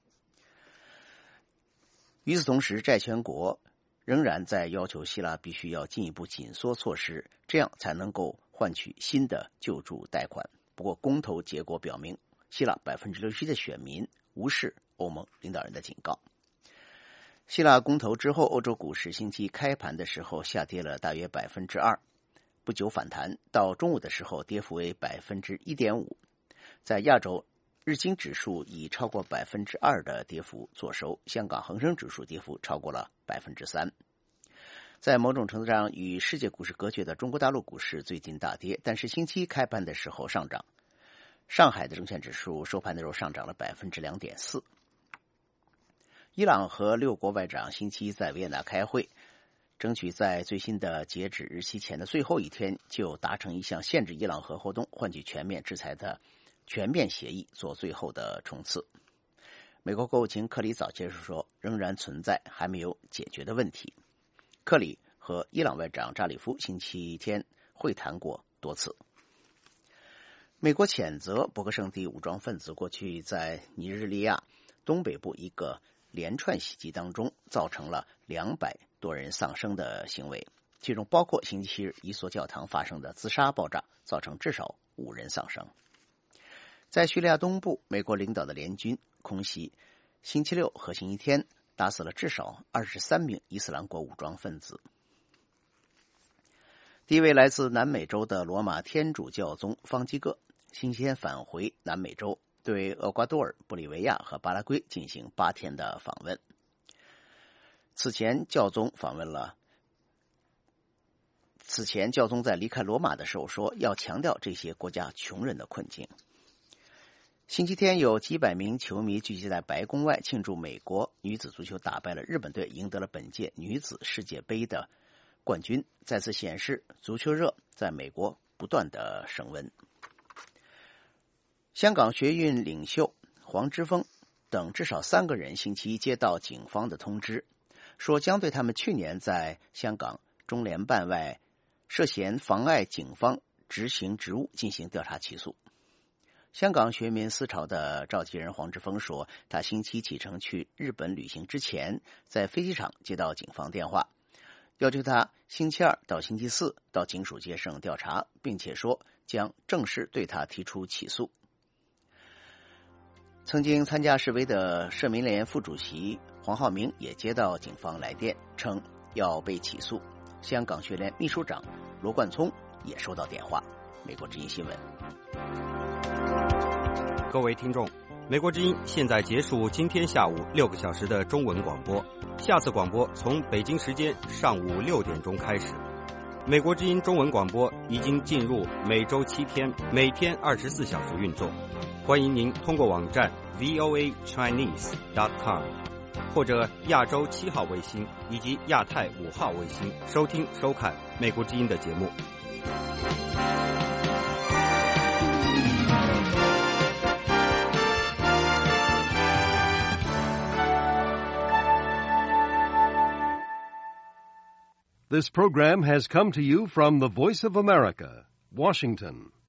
与此同时，债权国仍然在要求希腊必须要进一步紧缩措施，这样才能够换取新的救助贷款。不过公投结果表明，希腊 百分之六十七 的选民无视欧盟领导人的警告。希腊公投之后，欧洲股市星期开盘的时候下跌了大约 百分之二， 不久反弹，到中午的时候跌幅为 百分之一点五。 在亚洲，日经指数以超过 百分之二 的跌幅作收，香港恒生指数跌幅超过了 百分之三。在某种程度上与世界股市隔绝的中国大陆股市最近大跌，但是星期开盘的时候上涨。上海的证券指数收盘的时候上涨了 百分之二点四。伊朗和六国外长星期一在维也纳开会，争取在最新的截止日期前的最后一天就达成一项限制伊朗核活动、换取全面制裁的全面协议做最后的冲刺。美国国务卿克里早结束说，仍然存在还没有解决的问题。克里和伊朗外长扎里夫星期天会谈过多次。美国谴责博格圣地武装分子过去在尼日利亚东北部一个连串袭击当中造成了两百多人丧生的行为，其中包括星期日一所教堂发生的自杀爆炸，造成至少五人丧生。在叙利亚东部，美国领导的联军空袭星期六和星期天打死了至少二十三名伊斯兰国武装分子。第一位来自南美洲的罗马天主教宗方济各星期天返回南美洲，对厄瓜多尔、玻利维亚和巴拉圭进行八天的访问。此前教宗访问了此前教宗在离开罗马的时候说，要强调这些国家穷人的困境。星期天有几百名球迷聚集在白宫外庆祝美国女子足球打败了日本队，赢得了本届女子世界杯的冠军，再次显示足球热在美国不断的升温。香港学运领袖黄之锋等至少三个人星期一接到警方的通知，说将对他们去年在香港中联办外涉嫌妨碍警方执行职务进行调查起诉。香港学民思潮的召集人黄之锋说，他星期启程去日本旅行之前，在飞机场接到警方电话，要求他星期二到星期四到警署接受调查，并且说将正式对他提出起诉。曾经参加示威的社民联副主席黄浩明也接到警方来电，称要被起诉。香港学联秘书长罗冠聪也收到电话。美国之音新闻。 各位听众，美国之音现在结束今天下午六个小时的中文广播，下次广播从北京时间上午六点钟开始。美国之音中文广播已经进入每周七天，每天二十四小时运作。欢迎您通过网站 v o a chinese dot com 或者亚洲七号卫星以及亚太五号卫星收听收看美国之音的节目。 This program has come to you from the Voice of America, Washington.